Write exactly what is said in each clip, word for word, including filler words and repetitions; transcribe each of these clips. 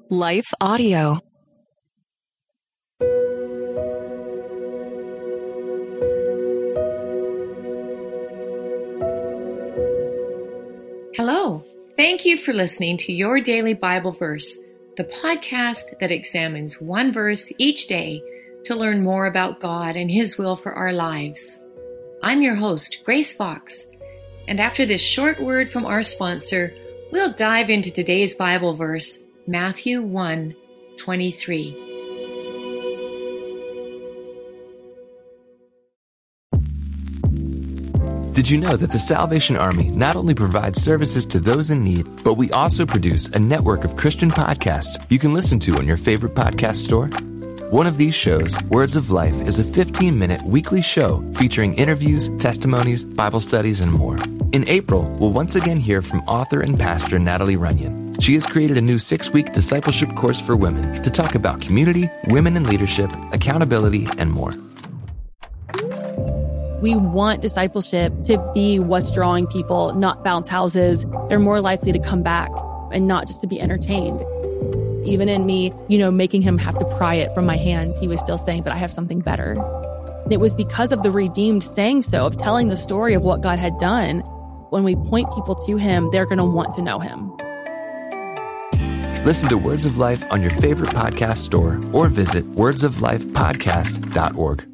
Life Audio. Hello. Thank you for listening to Your Daily Bible Verse, the podcast that examines one verse each day to learn more about God and His will for our lives. I'm your host, Grace Fox, and after this short word from our sponsor, we'll dive into today's Bible verse, Matthew one twenty-three. Did you know that the Salvation Army not only provides services to those in need, but we also produce a network of Christian podcasts you can listen to on your favorite podcast store? One of these shows, Words of Life, is a fifteen-minute weekly show featuring interviews, testimonies, Bible studies, and more. In April, we'll once again hear from author and pastor Natalie Runyon. She has created a new six-week discipleship course for women to talk about community, women in leadership, accountability, and more. We want discipleship to be what's drawing people, not bounce houses. They're more likely to come back and not just to be entertained. Even in me, you know, making him have to pry it from my hands, he was still saying, but I have something better. And it was because of the redeemed saying so, of telling the story of what God had done. When we point people to him, they're going to want to know him. Listen to Words of Life on your favorite podcast store or visit words of life podcast dot org.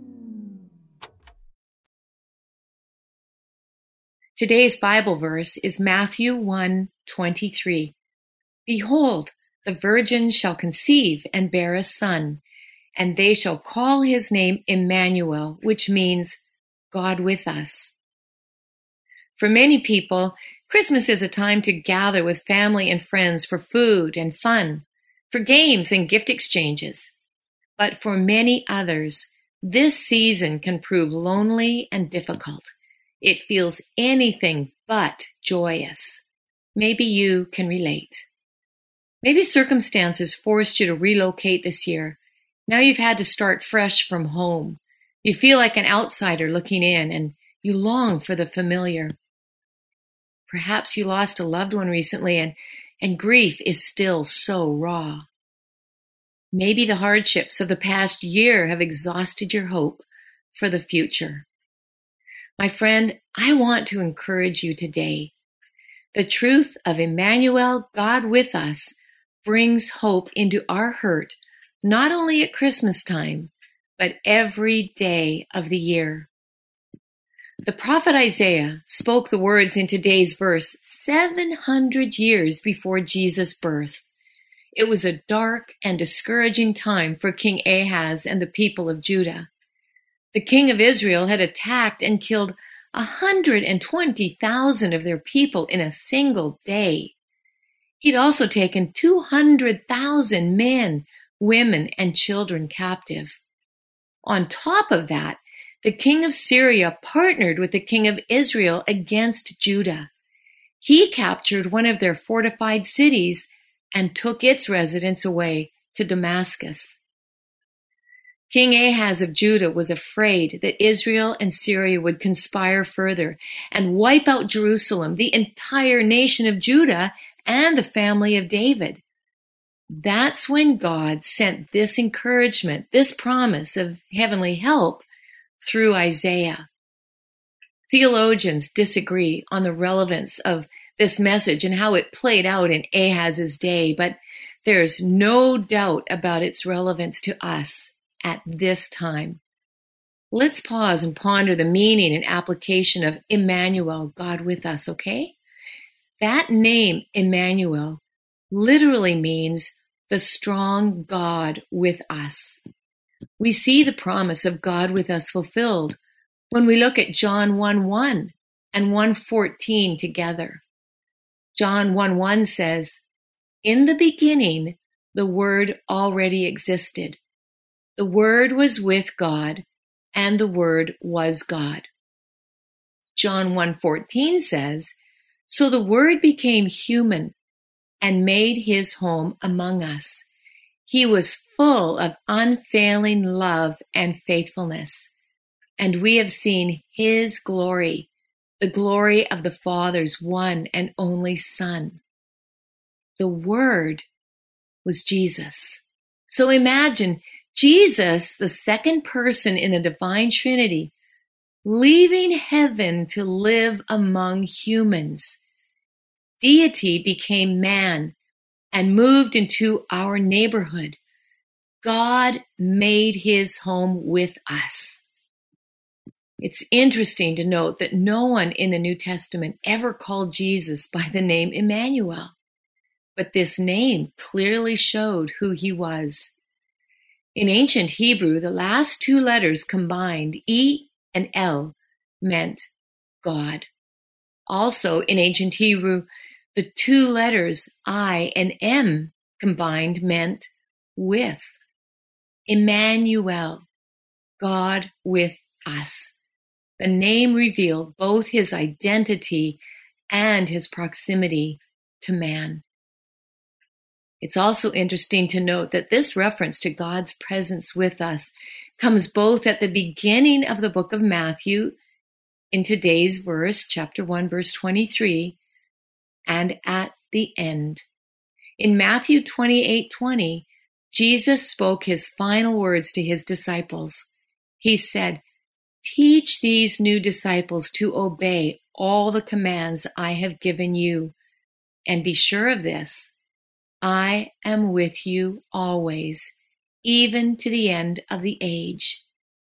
Today's Bible verse is Matthew one twenty-three. Behold, the virgin shall conceive and bear a son, and they shall call his name Emmanuel, which means God with us. For many people, Christmas is a time to gather with family and friends for food and fun, for games and gift exchanges. But for many others, this season can prove lonely and difficult. It feels anything but joyous. Maybe you can relate. Maybe circumstances forced you to relocate this year. Now you've had to start fresh from home. You feel like an outsider looking in, and you long for the familiar. Perhaps you lost a loved one recently, and, and grief is still so raw. Maybe the hardships of the past year have exhausted your hope for the future. My friend, I want to encourage you today. The truth of Emmanuel, God with us, brings hope into our hurt, not only at Christmas time, but every day of the year. The prophet Isaiah spoke the words in today's verse seven hundred years before Jesus' birth. It was a dark and discouraging time for King Ahaz and the people of Judah. The king of Israel had attacked and killed one hundred twenty thousand of their people in a single day. He'd also taken two hundred thousand men, women, and children captive. On top of that, the king of Syria partnered with the king of Israel against Judah. He captured one of their fortified cities and took its residents away to Damascus. King Ahaz of Judah was afraid that Israel and Syria would conspire further and wipe out Jerusalem, the entire nation of Judah, and the family of David. That's when God sent this encouragement, this promise of heavenly help through Isaiah. Theologians disagree on the relevance of this message and how it played out in Ahaz's day, but there's no doubt about its relevance to us at this time. Let's pause and ponder the meaning and application of Emmanuel, God with us, okay? That name, Emmanuel, literally means the strong God with us. We see the promise of God with us fulfilled when we look at John one one and one fourteen together. John one one says, "In the beginning, the Word already existed. The Word was with God, and the Word was God." John one fourteen says, "So the Word became human and made his home among us. He was full of unfailing love and faithfulness, and we have seen his glory, the glory of the Father's one and only Son." The Word was Jesus. So imagine Jesus, the second person in the divine Trinity, leaving heaven to live among humans. Deity became man and moved into our neighborhood. God made his home with us. It's interesting to note that no one in the New Testament ever called Jesus by the name Emmanuel, but this name clearly showed who he was. In ancient Hebrew, the last two letters combined, E and L, meant God. Also, in ancient Hebrew, the two letters I and M combined meant with. Emmanuel, God with us. The name revealed both his identity and his proximity to man. It's also interesting to note that this reference to God's presence with us comes both at the beginning of the book of Matthew, in today's verse, chapter one, verse twenty-three, and at the end. In Matthew twenty-eight twenty, Jesus spoke his final words to his disciples. He said, "Teach these new disciples to obey all the commands I have given you, and be sure of this, I am with you always, even to the end of the age."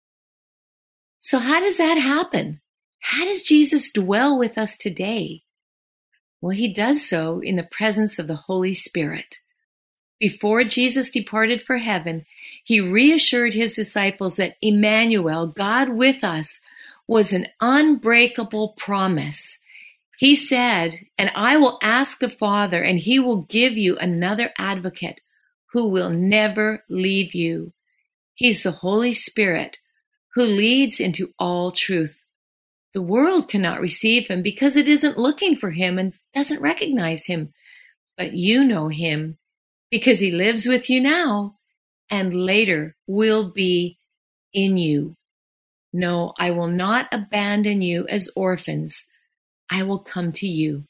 So how does that happen? How does Jesus dwell with us today? Well, he does so in the presence of the Holy Spirit. Before Jesus departed for heaven, he reassured his disciples that Emmanuel, God with us, was an unbreakable promise. He said, "And I will ask the Father, and he will give you another advocate who will never leave you." He's the Holy Spirit who leads into all truth. The world cannot receive him because it isn't looking for him and doesn't recognize him. But you know him because he lives with you now and later will be in you. No, I will not abandon you as orphans. I will come to you.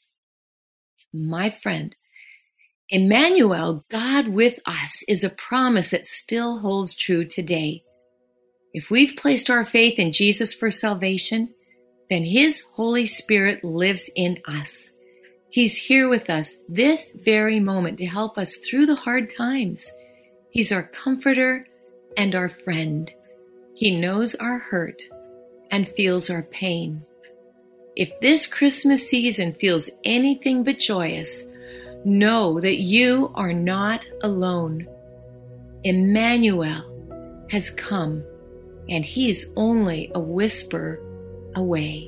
My friend, Emmanuel, God with us, is a promise that still holds true today. If we've placed our faith in Jesus for salvation, then his Holy Spirit lives in us. He's here with us this very moment to help us through the hard times. He's our comforter and our friend. He knows our hurt and feels our pain. If this Christmas season feels anything but joyous, know that you are not alone. Emmanuel has come, and he is only a whisper away.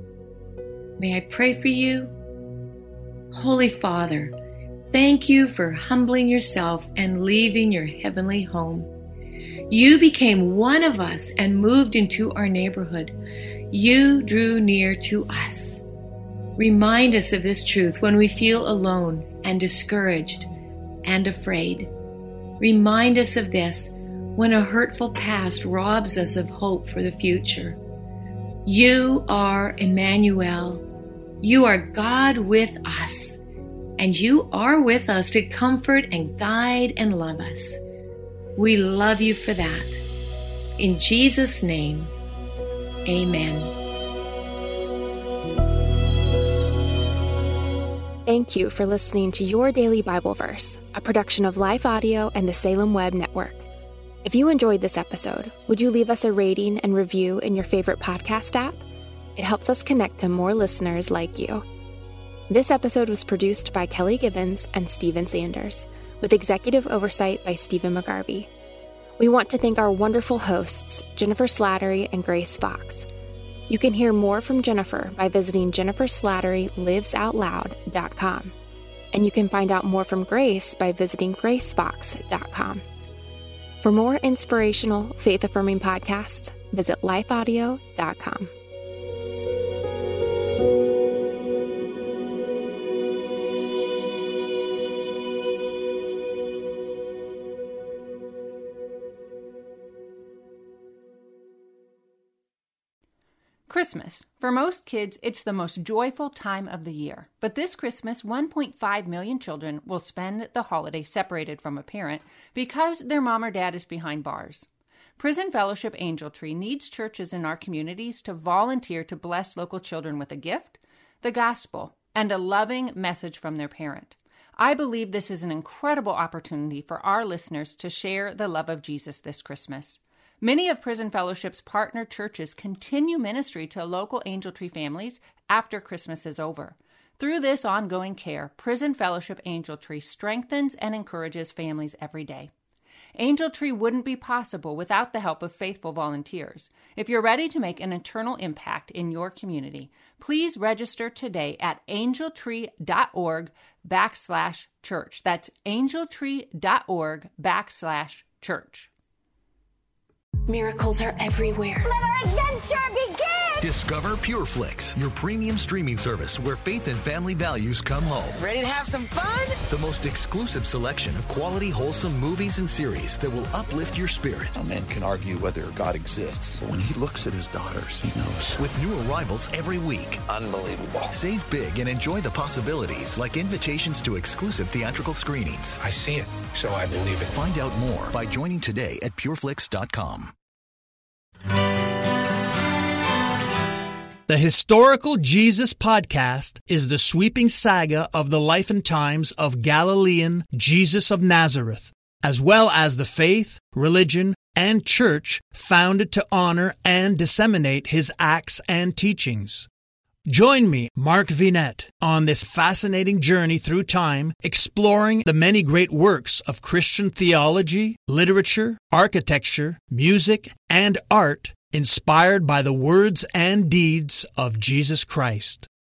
May I pray for you? Holy Father, thank you for humbling yourself and leaving your heavenly home. You became one of us and moved into our neighborhood. You drew near to us. Remind us of this truth when we feel alone and discouraged and afraid. Remind us of this when a hurtful past robs us of hope for the future. You are Emmanuel. You are God with us, and you are with us to comfort and guide and love us. We love you for that. In Jesus' name, amen. Thank you for listening to Your Daily Bible Verse, a production of Life Audio and the Salem Web Network. If you enjoyed this episode, would you leave us a rating and review in your favorite podcast app? It helps us connect to more listeners like you. This episode was produced by Kelly Gibbons and Stephen Sanders, with executive oversight by Stephen McGarvey. We want to thank our wonderful hosts, Jennifer Slattery and Grace Fox. You can hear more from Jennifer by visiting jennifer slattery lives out loud dot com. And you can find out more from Grace by visiting grace fox dot com. For more inspirational, faith-affirming podcasts, visit life audio dot com. Christmas. For most kids, it's the most joyful time of the year. But this Christmas, one point five million children will spend the holiday separated from a parent because their mom or dad is behind bars. Prison Fellowship Angel Tree needs churches in our communities to volunteer to bless local children with a gift, the gospel, and a loving message from their parent. I believe this is an incredible opportunity for our listeners to share the love of Jesus this Christmas. Many of Prison Fellowship's partner churches continue ministry to local Angel Tree families after Christmas is over. Through this ongoing care, Prison Fellowship Angel Tree strengthens and encourages families every day. Angel Tree wouldn't be possible without the help of faithful volunteers. If you're ready to make an eternal impact in your community, please register today at angeltree.org backslash church. That's angeltree.org backslash church. Miracles are everywhere. Let our adventure begin! Discover PureFlix, your premium streaming service where faith and family values come home. Ready to have some fun? The most exclusive selection of quality, wholesome movies and series that will uplift your spirit. A man can argue whether God exists, but when he looks at his daughters, he knows. With new arrivals every week. Unbelievable. Save big and enjoy the possibilities, like invitations to exclusive theatrical screenings. I see it, so I believe it. Find out more by joining today at pureflix dot com. The Historical Jesus Podcast is the sweeping saga of the life and times of Galilean Jesus of Nazareth, as well as the faith, religion, and church founded to honor and disseminate his acts and teachings. Join me, Mark Vinette, on this fascinating journey through time, exploring the many great works of Christian theology, literature, architecture, music, and art inspired by the words and deeds of Jesus Christ.